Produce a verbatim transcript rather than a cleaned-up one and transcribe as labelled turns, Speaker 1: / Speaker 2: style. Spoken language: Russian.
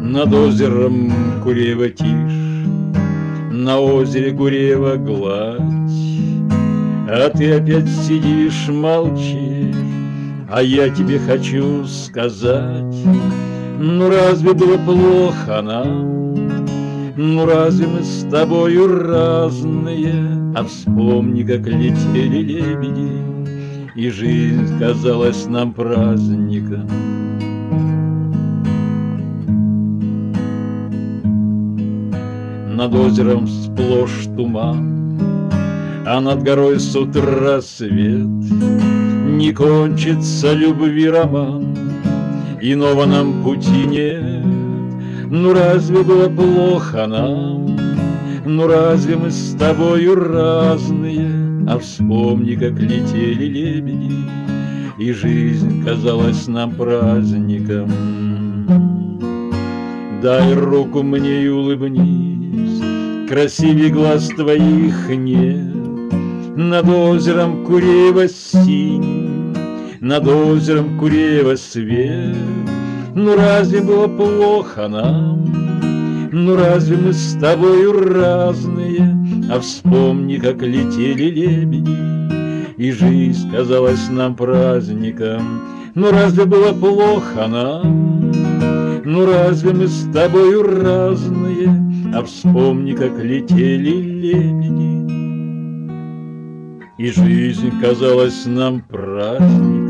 Speaker 1: Над озером курева тишь, на озере курева гладь, а ты опять сидишь, молчишь, а я тебе хочу сказать: ну разве было плохо нам? Ну разве мы с тобою разные? А вспомни, как летели лебеди, и жизнь казалась нам праздником. Над озером сплошь туман, а над горой с утра свет. Не кончится любви роман, иного нам пути нет. Ну разве было плохо нам? Ну разве мы с тобою разные? А вспомни, как летели лебеди, и жизнь казалась нам праздником. Дай руку мне и улыбнись, красивей глаз твоих нет. Над озером курева синь, над озером курева свет. Ну разве было плохо нам? Ну разве мы с тобою разные? А вспомни, как летели лебеди, и жизнь казалась нам праздником. Ну разве было плохо нам? Ну разве мы с тобою разные? А вспомни, как летели лебеди, и жизнь казалась нам праздником.